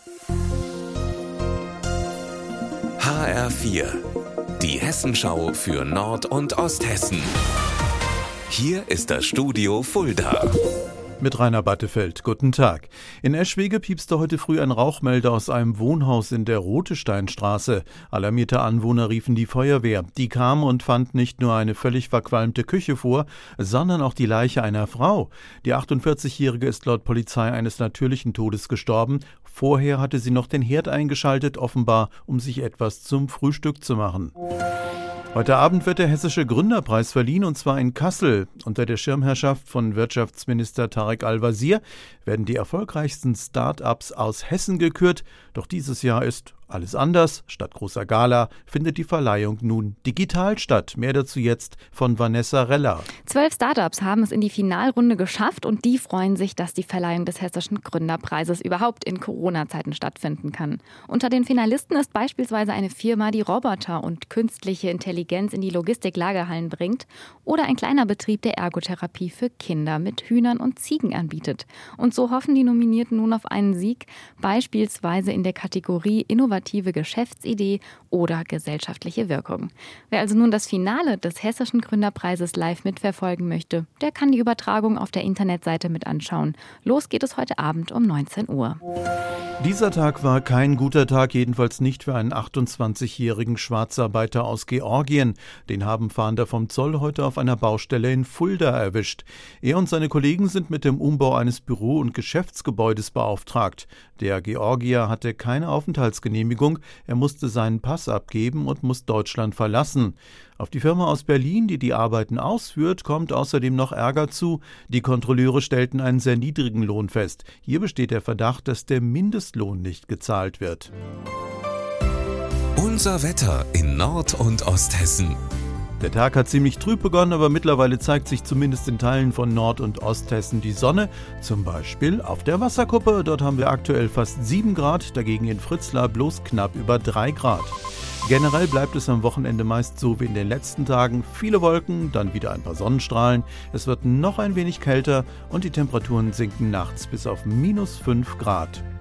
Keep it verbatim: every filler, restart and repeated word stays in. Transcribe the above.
H R vier, die Hessenschau für Nord- und Osthessen. Hier ist das Studio Fulda. Mit Rainer Battefeld. Guten Tag. In Eschwege piepste heute früh ein Rauchmelder aus einem Wohnhaus in der Rotesteinstraße. Alarmierte Anwohner riefen die Feuerwehr. Die kam und fand nicht nur eine völlig verqualmte Küche vor, sondern auch die Leiche einer Frau. Die achtundvierzigjährige ist laut Polizei eines natürlichen Todes gestorben. Vorher hatte sie noch den Herd eingeschaltet, offenbar um sich etwas zum Frühstück zu machen. Heute Abend wird der Hessische Gründerpreis verliehen, und zwar in Kassel. Unter der Schirmherrschaft von Wirtschaftsminister Tarek Al-Wazir werden die erfolgreichsten Start-ups aus Hessen gekürt. Doch dieses Jahr ist alles anders. Statt großer Gala findet die Verleihung nun digital statt. Mehr dazu jetzt von Vanessa Reller. Zwölf Startups haben es in die Finalrunde geschafft und die freuen sich, dass die Verleihung des Hessischen Gründerpreises überhaupt in Corona-Zeiten stattfinden kann. Unter den Finalisten ist beispielsweise eine Firma, die Roboter und künstliche Intelligenz in die Logistik-Lagerhallen bringt, oder ein kleiner Betrieb, der Ergotherapie für Kinder mit Hühnern und Ziegen anbietet. Und so hoffen die Nominierten nun auf einen Sieg, beispielsweise in der Kategorie Innovative Geschäftsidee oder gesellschaftliche Wirkung. Wer also nun das Finale des Hessischen Gründerpreises live mitverfolgen möchte, der kann die Übertragung auf der Internetseite mit anschauen. Los geht es heute Abend um neunzehn Uhr. Dieser Tag war kein guter Tag, jedenfalls nicht für einen achtundzwanzigjährigen Schwarzarbeiter aus Georgien. Den haben Fahnder vom Zoll heute auf einer Baustelle in Fulda erwischt. Er und seine Kollegen sind mit dem Umbau eines Büro- und Geschäftsgebäudes beauftragt. Der Georgier hatte keine Aufenthaltsgenehmigung, er musste seinen Pass abgeben und muss Deutschland verlassen. Auf die Firma aus Berlin, die die Arbeiten ausführt, kommt außerdem noch Ärger zu. Die Kontrolleure stellten einen sehr niedrigen Lohn fest. Hier besteht der Verdacht, dass der Mindestlohn nicht gezahlt wird. Unser Wetter in Nord- und Osthessen. Der Tag hat ziemlich trüb begonnen, aber mittlerweile zeigt sich zumindest in Teilen von Nord- und Osthessen die Sonne. Zum Beispiel auf der Wasserkuppe. Dort haben wir aktuell fast sieben Grad, dagegen in Fritzlar bloß knapp über drei Grad. Generell bleibt es am Wochenende meist so wie in den letzten Tagen. Viele Wolken, dann wieder ein paar Sonnenstrahlen. Es wird noch ein wenig kälter und die Temperaturen sinken nachts bis auf minus fünf Grad.